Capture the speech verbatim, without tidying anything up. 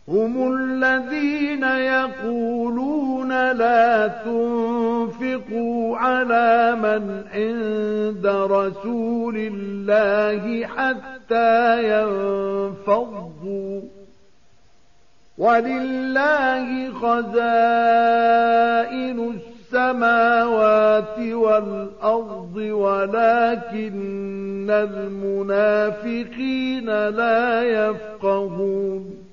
هم الذين يقولون لا تنفقوا على من عند رسول الله حتى ينفضوا ولله خزائن السماوات والأرض ولكن المنافقين لا يفقهون